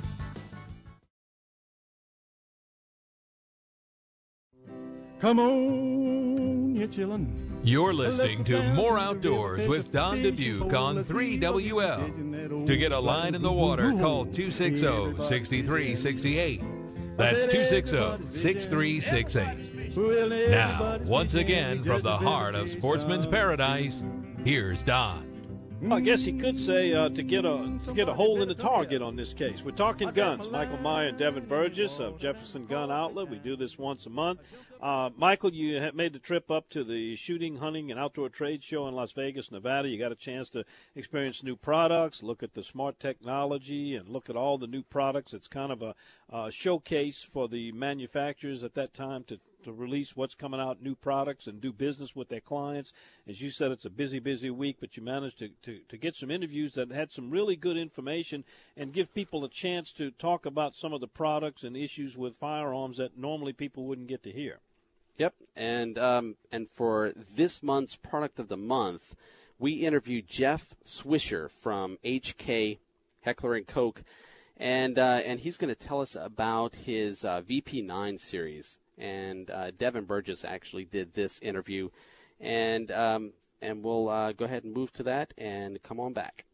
Come on, you chillin'. You're listening to More Outdoors with Don Dubuque on three W L. To get a line in the water, call two six zero, six three six eight. That's two six zero, six three six eight. Now, once again, from the heart of Sportsman's Paradise, here's Don. I guess you could say uh, to get a to get a hole in the target on this case. We're talking guns. Michael Meyer and Devin Burgess of Jefferson Gun Outlet. We do this once a month. Uh, Michael, you have made the trip up to the Shooting, Hunting, and Outdoor Trade Show in Las Vegas, Nevada. You got a chance to experience new products, look at the smart technology, and look at all the new products. It's kind of a uh, showcase for the manufacturers at that time to to release what's coming out, new products, and do business with their clients. As you said, it's a busy, busy week, but you managed to, to, to get some interviews that had some really good information and give people a chance to talk about some of the products and issues with firearms that normally people wouldn't get to hear. Yep, and um, and for this month's Product of the Month, we interviewed Jeff Swisher from H K Heckler and Koch, and uh, and he's going to tell us about his uh, V P nine series. And uh, Devin Burgess actually did this interview, and um, and we'll uh, go ahead and move to that and come on back.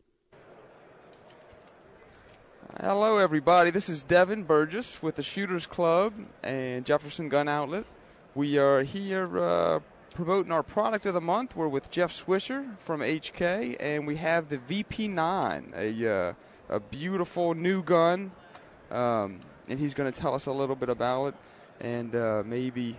Hello, everybody. This is Devin Burgess with the Shooters Club and Jefferson Gun Outlet. We are here uh, promoting our product of the month. We're with Jeff Swisher from H K, and we have the V P nine, a uh, a beautiful new gun, um, and he's going to tell us a little bit about it, and uh, maybe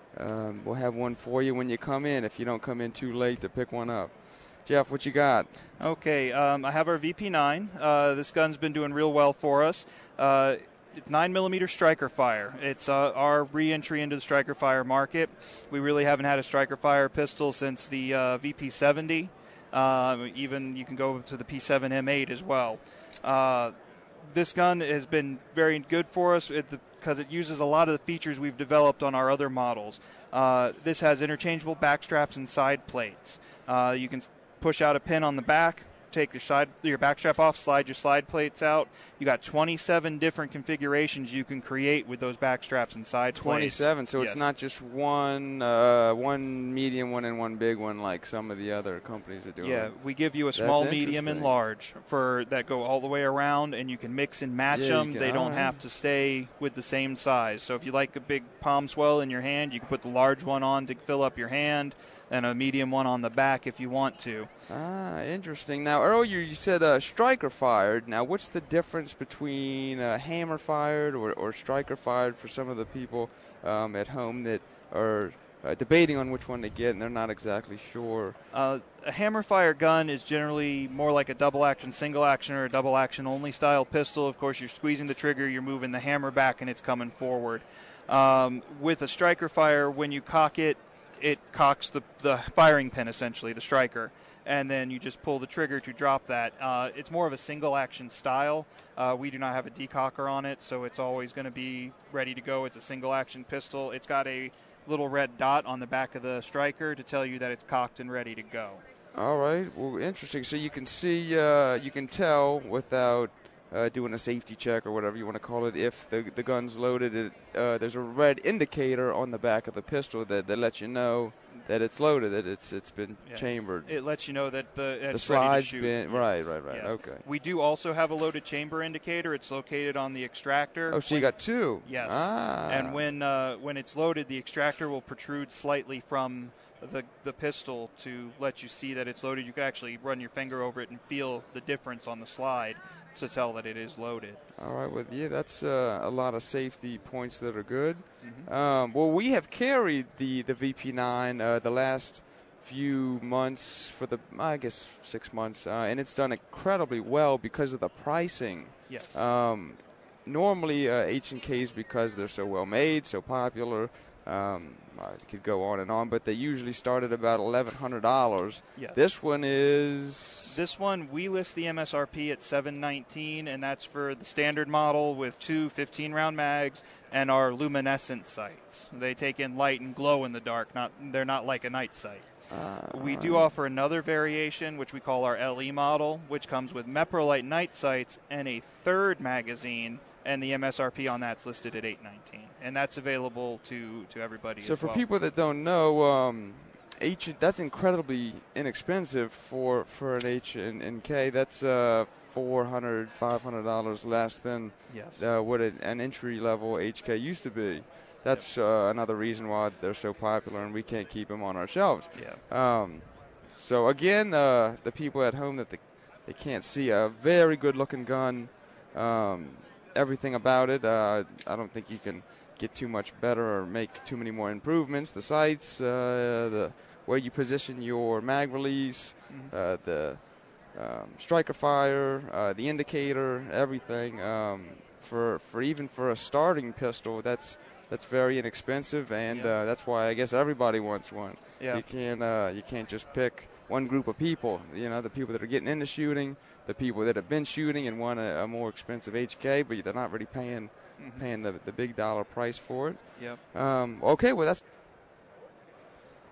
um, we'll have one for you when you come in if you don't come in too late to pick one up. Jeff, what you got? Okay, um, I have our V P nine. Uh, this gun's been doing real well for us. Uh, it's nine millimeter striker fire. It's uh, our re-entry into the striker fire market. We really haven't had a striker fire pistol since the uh, V P seventy. Uh, even you can go to the P seven M eight as well. Uh, this gun has been very good for us because it uses a lot of the features we've developed on our other models. Uh, this has interchangeable back straps and side plates. Uh, you can push out a pin on the back, take your side your back strap off, slide your slide plates out. You got twenty-seven different configurations you can create with those back straps and side plates. twenty-seven, so yes. It's not just one uh, one medium one and one big one like some of the other companies are doing. Yeah, we give you a small, medium, and large for that go all the way around, and you can mix and match yeah, them. Can, they don't right. have to stay with the same size. So if you like a big palm swell in your hand, you can put the large one on to fill up your hand, and a medium one on the back if you want to. Ah, interesting. Now, earlier you said uh, striker fired. Now, what's the difference between uh, hammer fired or, or striker fired for some of the people um, at home that are uh, debating on which one to get and they're not exactly sure? Uh, a hammer fire gun is generally more like a double action, single action, or a double action only style pistol. Of course, you're squeezing the trigger, you're moving the hammer back, and it's coming forward. Um, with a striker fire, when you cock it, it cocks the, the firing pin, essentially, the striker, and then you just pull the trigger to drop that. Uh, it's more of a single-action style. Uh, we do not have a decocker on it, so it's always going to be ready to go. It's a single-action pistol. It's got a little red dot on the back of the striker to tell you that it's cocked and ready to go. All right. Well, interesting. So you can see, uh, you can tell without Uh, doing a safety check or whatever you want to call it, if the the gun's loaded, it, uh, there's a red indicator on the back of the pistol that, that lets you know that it's loaded, that it's it's been yeah. chambered. It lets you know that the the it's slide's ready to shoot. been right, right, right. Yes. Okay. We do also have a loaded chamber indicator. It's located on the extractor. Oh, so when, you got two. Yes. Ah. And when uh, when it's loaded, the extractor will protrude slightly from the the pistol to let you see that it's loaded. You can actually run your finger over it and feel the difference on the slide to tell that it is loaded. All right, well, yeah, that's uh, a lot of safety points that are good. Mm-hmm. Um, well, we have carried the, the V P nine uh, the last few months for the, I guess, six months, uh, and it's done incredibly well because of the pricing. Yes. Um, normally, uh, H and K's, because they're so well made, so popular, um, I could go on and on, but they usually start at about eleven hundred dollars. Yes. This one is... This one, we list the M S R P at seven nineteen, and that's for the standard model with two fifteen round mags and our luminescent sights. They take in light and glow in the dark. Not They're not like a night sight. Uh, we do offer another variation, which we call our L E model, which comes with Meprolite night sights and a third magazine, and the M S R P on that's listed at eight nineteen, and that's available to, to everybody. So as for well. people that don't know, um, H that's incredibly inexpensive for, for an H and, and K. That's uh, four hundred, five hundred dollars less than yes. uh, what an, an entry level H K used to be. That's uh, another reason why they're so popular, and we can't keep them on our shelves. Yeah. Um, so again, uh, the people at home that they, they can't see, a very good-looking gun. Um, everything about it, uh, I don't think you can get too much better or make too many more improvements. The sights, uh, the where you position your mag release, mm-hmm. uh, the um, striker fire, uh, the indicator, everything. Um, for for even for a starting pistol, that's that's very inexpensive, and yeah. uh, that's why I guess everybody wants one. Yeah. You can't uh, you can't just pick one group of people. You know, the people that are getting into shooting, the people that have been shooting and want a, a more expensive H K, but they're not really paying mm-hmm. paying the the big dollar price for it. Yep. Um, okay, well that's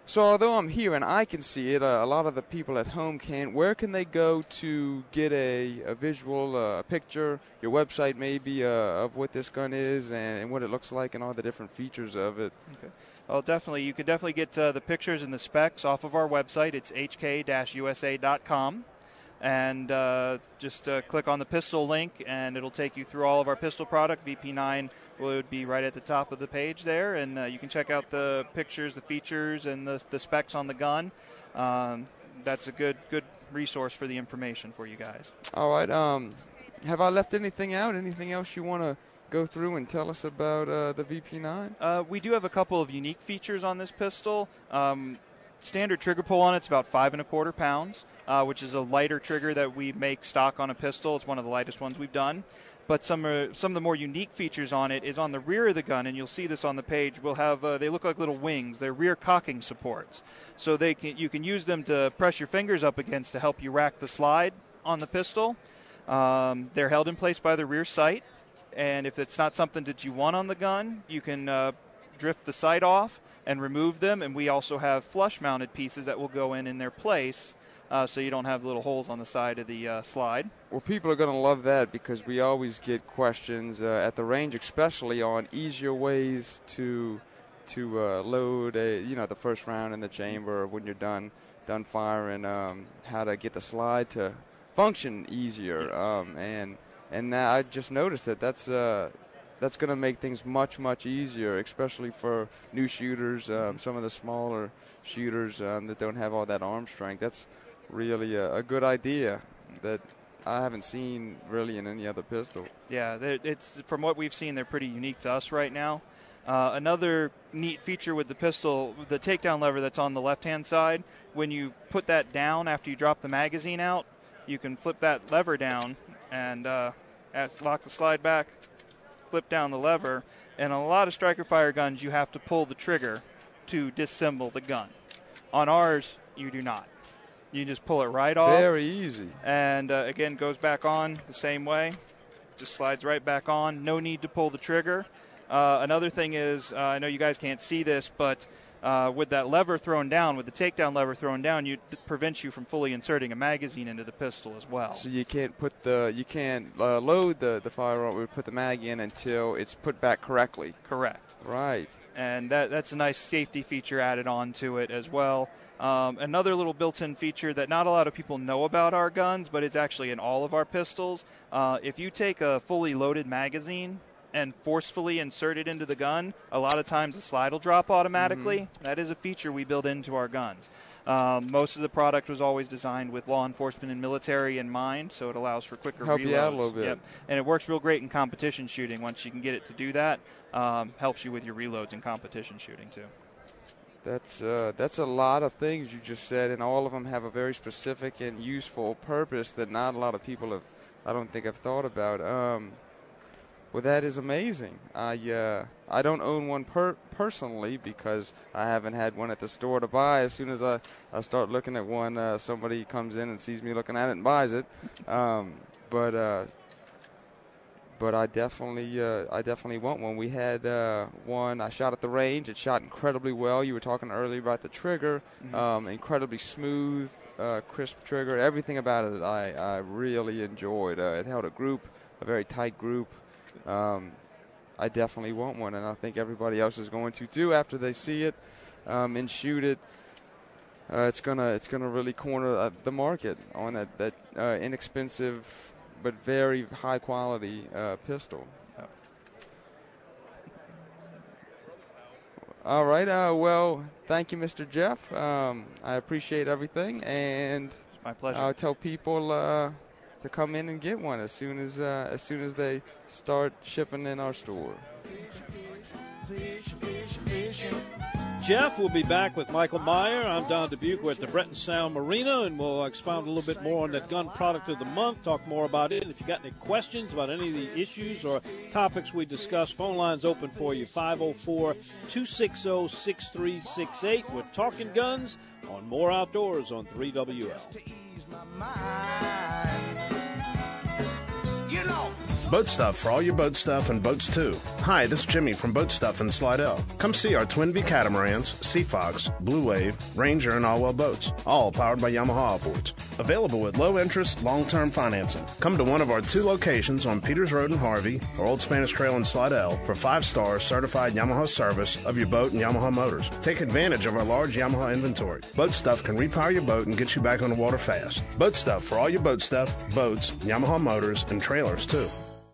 So although I'm here and I can see it, uh, a lot of the people at home can't. Where can they go to get a, a visual, uh, a picture, your website maybe, uh, of what this gun is and, and what it looks like and all the different features of it? Okay. Well, definitely. You can definitely get uh, the pictures and the specs off of our website. It's h k dash u s a dot com. And uh, just uh, click on the pistol link, and it'll take you through all of our pistol product. V P nine would be right at the top of the page there, and uh, you can check out the pictures, the features, and the, the specs on the gun. Um, that's a good good resource for the information for you guys. All right. Um, have I left anything out? Anything else you want to go through and tell us about uh, the V P nine? Uh, we do have a couple of unique features on this pistol. Um, standard trigger pull on it's about five and a quarter pounds, uh, which is a lighter trigger that we make stock on a pistol. It's one of the lightest ones we've done. But some uh, some of the more unique features on it is on the rear of the gun, and you'll see this on the page. We'll have uh, they look like little wings. They're rear cocking supports, so they can you can use them to press your fingers up against to help you rack the slide on the pistol. Um, they're held in place by the rear sight, and if it's not something that you want on the gun, you can uh, drift the sight off and remove them. And we also have flush-mounted pieces that will go in in their place, uh, so you don't have little holes on the side of the uh, slide. Well, people are going to love that because we always get questions uh, at the range, especially on easier ways to to uh, load a you know the first round in the chamber or when you're done done firing. Um, how to get the slide to function easier, um, and and now I just noticed that that's. Uh, That's going to make things much, much easier, especially for new shooters, um, some of the smaller shooters um, that don't have all that arm strength. That's really a, a good idea that I haven't seen really in any other pistol. Yeah, it's from what we've seen, they're pretty unique to us right now. Uh, another neat feature with the pistol, the takedown lever that's on the left-hand side, when you put that down after you drop the magazine out, you can flip that lever down and uh, lock the slide back, flip down the lever, and on a lot of striker fire guns you have to pull the trigger to disassemble the gun. On ours, you do not. You just pull it right off. Very easy. And uh, again, goes back on the same way. Just slides right back on. No need to pull the trigger. Uh, another thing is, uh, I know you guys can't see this, but uh, with that lever thrown down, with the takedown lever thrown down, you, it prevents you from fully inserting a magazine into the pistol as well. So you can't put the you can't uh, load the the firearm or put the mag in until it's put back correctly. Correct. Right. And that that's a nice safety feature added on to it as well. Um, another little built-in feature that not a lot of people know about our guns, but it's actually in all of our pistols. Uh, if you take a fully loaded magazine and forcefully insert it into the gun, a lot of times the slide will drop automatically. Mm-hmm. That is a feature we build into our guns. Um, most of the product was always designed with law enforcement and military in mind, so it allows for quicker Help reloads. You out a little bit. Yep. And it works real great in competition shooting. Once you can get it to do that, um, helps you with your reloads in competition shooting too. That's uh, that's a lot of things you just said, and all of them have a very specific and useful purpose that not a lot of people have, I don't think, have thought about. Um, Well, that is amazing. I uh, I don't own one per- personally because I haven't had one at the store to buy. As soon as I, I start looking at one, uh, somebody comes in and sees me looking at it and buys it. Um, but uh, but I definitely uh, I definitely want one. We had uh, one I shot at the range. It shot incredibly well. You were talking earlier about the trigger, mm-hmm. um, incredibly smooth, uh, crisp trigger. Everything about it I I really enjoyed. Uh, it held a group, a very tight group. Um, I definitely want one, and I think everybody else is going to too after they see it um, and shoot it. Uh, it's gonna it's gonna really corner uh, the market on that that uh, inexpensive but very high quality uh, pistol. Oh. All right. Uh, well, thank you, Mister Jeff. Um, I appreciate everything, and it's my pleasure. I'll tell people. Uh, to come in and get one as soon as uh, as soon as they start shipping in our store. Jeff will be back with Michael Meyer. I'm Don Dubuque. We're at the Breton Sound Marina, and we'll expound a little bit more on that gun product of the month, talk more about it. And if you got any questions about any of the issues or topics we discussed, phone line's open for you, five oh four, two six oh, six three six eight. We're talking guns on More Outdoors on three W L. You know, Boat Stuff for all your boat stuff and boats too. Hi, this is Jimmy from Boat Stuff in Slidell. Come see our Twin V catamarans, Sea Fox, Blue Wave, Ranger, and Allwell boats, all powered by Yamaha outboards. Available with low interest, long-term financing. Come to one of our two locations on Peters Road in Harvey or Old Spanish Trail in Slidell for five-star certified Yamaha service of your boat and Yamaha motors. Take advantage of our large Yamaha inventory. Boat Stuff can repower your boat and get you back on the water fast. Boat Stuff for all your boat stuff, boats, Yamaha motors, and trailers too.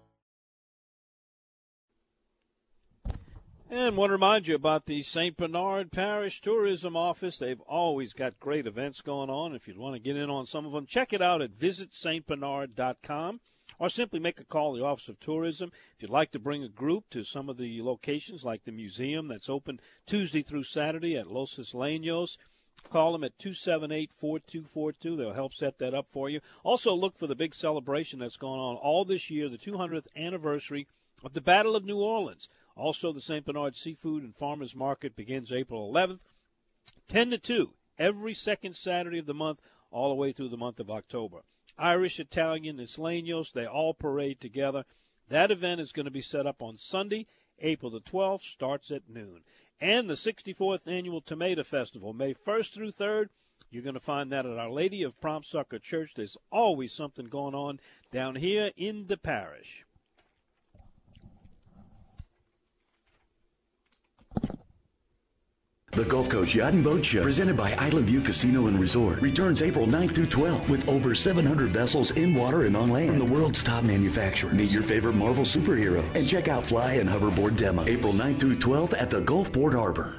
And want to remind you about the Saint Bernard Parish Tourism Office. They've always got great events going on. If you want to get in on some of them, check it out at visit st bernard dot com or simply make a call to the Office of Tourism. If you'd like to bring a group to some of the locations like the museum that's open Tuesday through Saturday at Los Isleños, call them at two seven eight, four two four two. They'll help set that up for you. Also look for the big celebration that's going on all this year, the two hundredth anniversary of the Battle of New Orleans. Also, the Saint Bernard Seafood and Farmers Market begins April eleventh, ten to two, every second Saturday of the month, all the way through the month of October. Irish, Italian, Isleños, they all parade together. That event is going to be set up on Sunday, April the twelfth, starts at noon. And the sixty-fourth Annual Tomato Festival, May first through third. You're going to find that at Our Lady of Prompt Succor Church. There's always something going on down here in the parish. The Gulf Coast Yacht and Boat Show, presented by Island View Casino and Resort, returns April ninth through twelfth with over seven hundred vessels in water and on land from the world's top manufacturers. Meet your favorite Marvel superhero and check out fly and hoverboard demo. April ninth through twelfth at the Gulfport Harbor.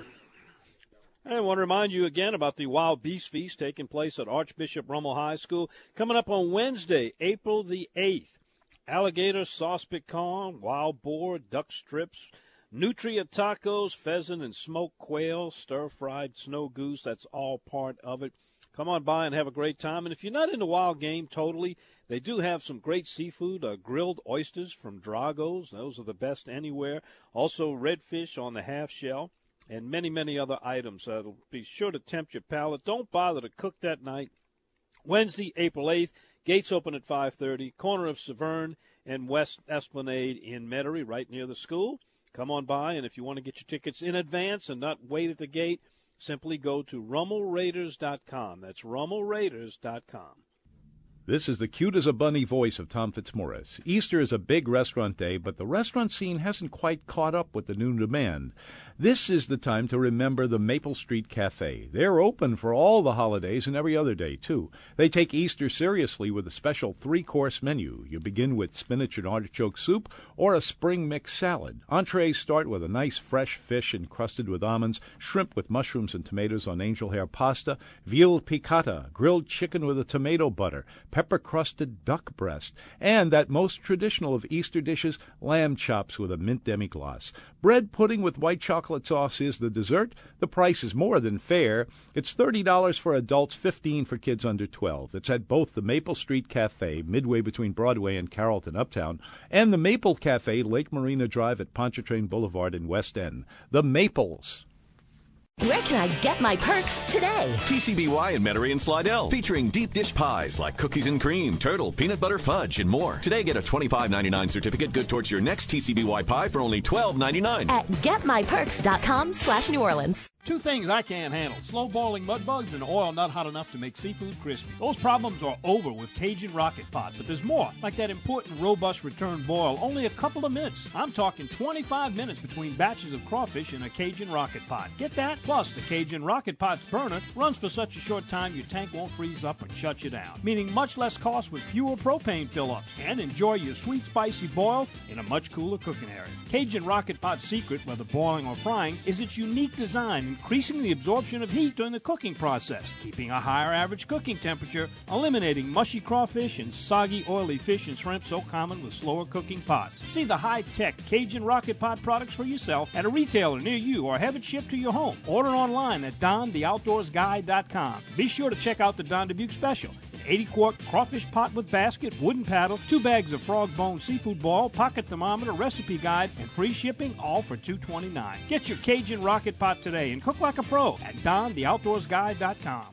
I want to remind you again about the Wild Beast Feast taking place at Archbishop Rummel High School coming up on Wednesday, April the eighth. Alligator, sauce pecan, wild boar, duck strips, nutria tacos, pheasant and smoked quail, stir-fried snow goose, that's all part of it. Come on by and have a great time. And if you're not into wild game totally, they do have some great seafood, uh, grilled oysters from Drago's. Those are the best anywhere. Also redfish on the half shell and many, many other items. Uh, it'll be sure to tempt your palate. Don't bother to cook that night. Wednesday, April eighth, gates open at five thirty, corner of Severn and West Esplanade in Metairie, right near the school. Come on by, and if you want to get your tickets in advance and not wait at the gate, simply go to rummel raiders dot com. That's rummel raiders dot com. This is the cute as a bunny voice of Tom Fitzmaurice. Easter is a big restaurant day, but the restaurant scene hasn't quite caught up with the new demand. This is the time to remember the Maple Street Cafe. They're open for all the holidays and every other day, too. They take Easter seriously with a special three-course menu. You begin with spinach and artichoke soup or a spring mix salad. Entrees start with a nice fresh fish encrusted with almonds, shrimp with mushrooms and tomatoes on angel hair pasta, veal piccata, grilled chicken with a tomato butter, pepper-crusted duck breast, and that most traditional of Easter dishes, lamb chops with a mint demi-glace. Bread pudding with white chocolate sauce is the dessert. The price is more than fair. It's thirty dollars for adults, fifteen dollars for kids under twelve. It's at both the Maple Street Cafe, midway between Broadway and Carrollton Uptown, and the Maple Cafe, Lake Marina Drive at Pontchartrain Boulevard in West End. The Maples. Where can I get my perks today? T C B Y in Metairie and Slidell, featuring deep dish pies like cookies and cream, turtle, peanut butter fudge, and more. Today, get a twenty-five ninety-nine certificate good towards your next T C B Y pie for only twelve ninety-nine. At get my perks dot com slash New Orleans. Two things I can't handle, slow boiling mud bugs and oil not hot enough to make seafood crispy. Those problems are over with Cajun Rocket Pot, but there's more, like that important robust return boil, only a couple of minutes. I'm talking twenty-five minutes between batches of crawfish in a Cajun Rocket Pot. Get that? Plus, the Cajun Rocket Pot's burner runs for such a short time your tank won't freeze up and shut you down, meaning much less cost with fewer propane fill-ups, and enjoy your sweet spicy boil in a much cooler cooking area. Cajun Rocket Pot's secret, whether boiling or frying, is its unique design, increasing the absorption of heat during the cooking process, keeping a higher average cooking temperature, eliminating mushy crawfish and soggy, oily fish and shrimp so common with slower cooking pots. See the high-tech Cajun Rocket Pot products for yourself at a retailer near you or have it shipped to your home. Order online at don the outdoors guy dot com. Be sure to check out the Don Dubuque Special. eighty quart crawfish pot with basket, wooden paddle, two bags of frog bone seafood boil, pocket thermometer, recipe guide, and free shipping, all for two dollars and twenty-nine cents. Get your Cajun Rocket Pot today and cook like a pro at don the outdoors guy dot com.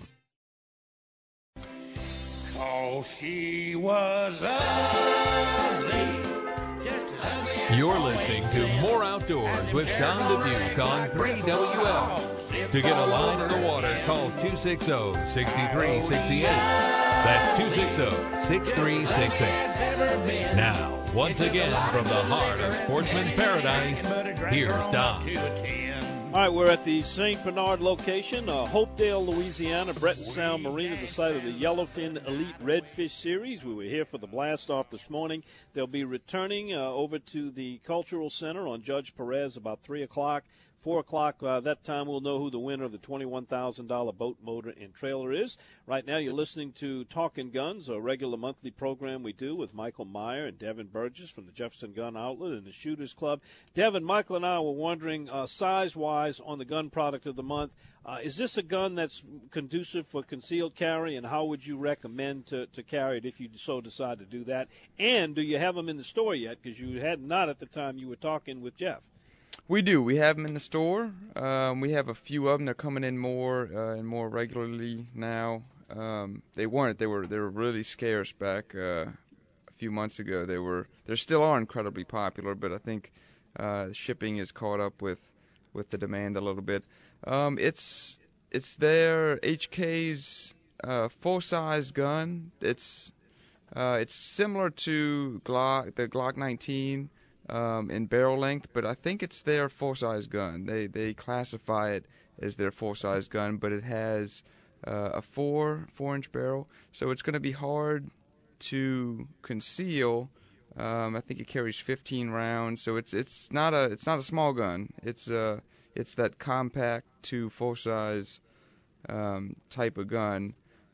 Oh, she was ugly, You're listening to More Outdoors with Don Dubuque on three W L. To get a line in the water, call two six zero, six three six eight. That's two six zero, six three six eight. Now, once again, from the heart of Sportsman's Paradise, here's Don. All right, we're at the Saint Bernard location, uh, Hopedale, Louisiana, Breton Sound Marina, the site of the Yellowfin Elite Redfish Series. We were here for the blast-off this morning. They'll be returning uh, over to the Cultural Center on Judge Perez about three o'clock. four o'clock, uh, that time we'll know who the winner of the twenty-one thousand dollars boat, motor, and trailer is. Right now you're listening to Talkin' Guns, a regular monthly program we do with Michael Meyer and Devin Burgess from the Jefferson Gun Outlet and the Shooters Club. Devin, Michael, and I were wondering, uh, size-wise on the gun product of the month, uh, is this a gun that's conducive for concealed carry, and how would you recommend to, to carry it if you so decide to do that? And do you have them in the store yet? Because you had not at the time you were talking with Jeff. We do. We have them in the store. Um, we have a few of them. They're coming in more uh, and more regularly now. Um, they weren't. They were. They were really scarce back uh, a few months ago. They were. They still are incredibly popular, but I think uh, shipping has caught up with, with the demand a little bit. Um, it's it's their H K's uh, full size gun. It's uh, it's similar to Glock, the Glock nineteen. Um, in barrel length, but I think it's their full-size gun. They they classify it as their full-size gun, but it has uh, a four four-inch barrel, so it's going to be hard to conceal. Um, I think it carries fifteen rounds, so it's it's not a it's not a small gun. It's uh it's that compact to full-size um, type of gun.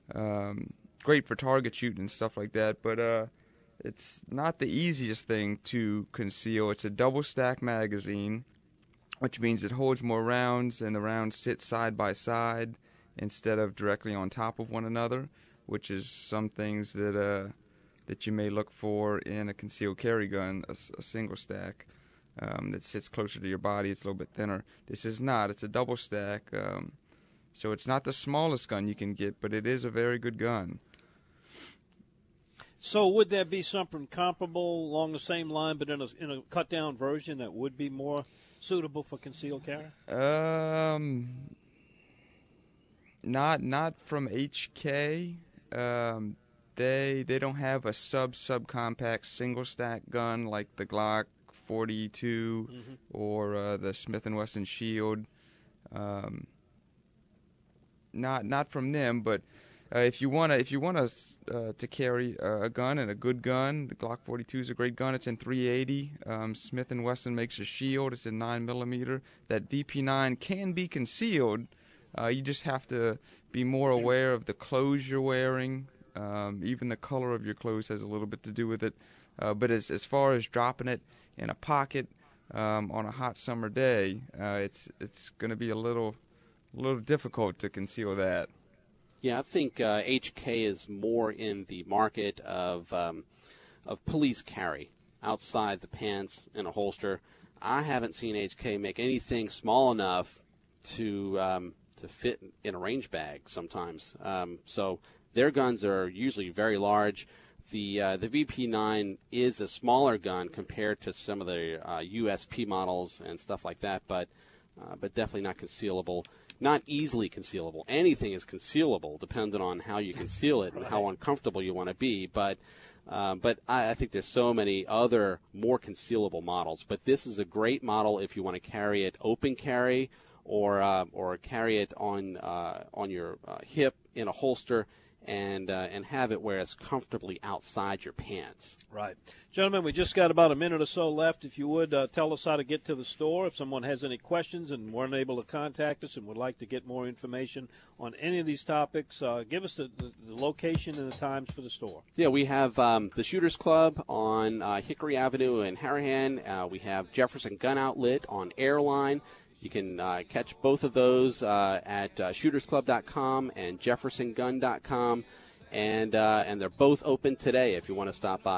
Um, great for target shooting and stuff like that, but uh. It's not the easiest thing to conceal. It's a double-stack magazine, which means it holds more rounds, and the rounds sit side by side instead of directly on top of one another, which is some things that uh, that you may look for in a concealed carry gun, a, a single stack um, that sits closer to your body. It's a little bit thinner. This is not. It's a double-stack, um, so it's not the smallest gun you can get, but it is a very good gun. So would there be something comparable along the same line, but in a in a cut down version that would be more suitable for concealed carry? Um, not not from H K. Um, they they don't have a sub subcompact single stack gun like the Glock forty-two mm-hmm. or uh, the Smith and Wesson Shield. Um, not not from them, but. Uh, if you wanna, if you want uh, to carry uh, a gun and a good gun, the Glock forty-two is a great gun. It's in three eighty. Um, Smith and Wesson makes a Shield. It's in nine millimeter. That V P nine can be concealed. Uh, you just have to be more aware of the clothes you're wearing. Um, even the color of your clothes has a little bit to do with it. Uh, but as as far as dropping it in a pocket um, on a hot summer day, uh, it's it's going to be a little a little difficult to conceal that. Yeah, I think uh, H K is more in the market of um, of police carry outside the pants in a holster. I haven't seen H K make anything small enough to um, to fit in a range bag sometimes. Um, so their guns are usually very large. The uh, the V P nine is a smaller gun compared to some of the uh, U S P models and stuff like that, but uh, but definitely not concealable. Not easily concealable. Anything is concealable, depending on how you conceal it and how uncomfortable you want to be. But, uh, but I, I think there's so many other more concealable models. But this is a great model if you want to carry it open carry, or uh, or carry it on uh, on your uh, hip in a holster, and uh, and have it where it's comfortably outside your pants. Right. Gentlemen, we just got about a minute or so left. If you would, uh, tell us how to get to the store. If someone has any questions and weren't able to contact us and would like to get more information on any of these topics, uh, give us the, the, the location and the times for the store. Yeah, we have um, the Shooters Club on uh, Hickory Avenue in Harahan. Uh, we have Jefferson Gun Outlet on Airline. You can uh, catch both of those uh, at uh, shooters club dot com and jefferson gun dot com, and uh, and they're both open today if you want to stop by.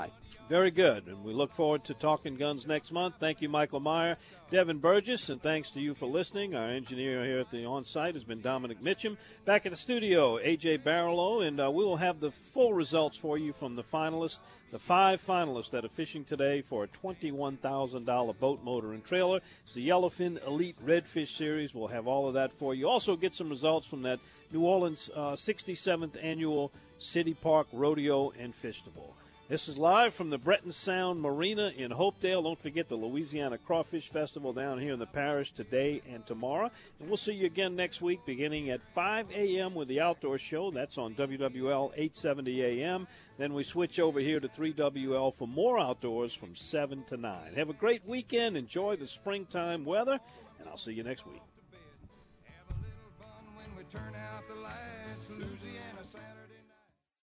Very good, and we look forward to Talking Guns next month. Thank you, Michael Meyer, Devin Burgess, and thanks to you for listening. Our engineer here at the on-site has been Dominic Mitchum. Back at the studio, A J Barlow, and uh, we will have the full results for you from the finalists, the five finalists that are fishing today for a twenty-one thousand dollars boat, motor, and trailer. It's the Yellowfin Elite Redfish Series. We'll have all of that for you. Also get some results from that New Orleans uh, sixty-seventh Annual City Park Rodeo and Festival. This is live from the Breton Sound Marina in Hopedale. Don't forget the Louisiana Crawfish Festival down here in the parish today and tomorrow. And we'll see you again next week beginning at five a.m. with the Outdoor Show. That's on W W L eight seventy A M. Then we switch over here to three W L for more outdoors from seven to nine. Have a great weekend. Enjoy the springtime weather, and I'll see you next week. Turn out the lights, Louisiana Saturday.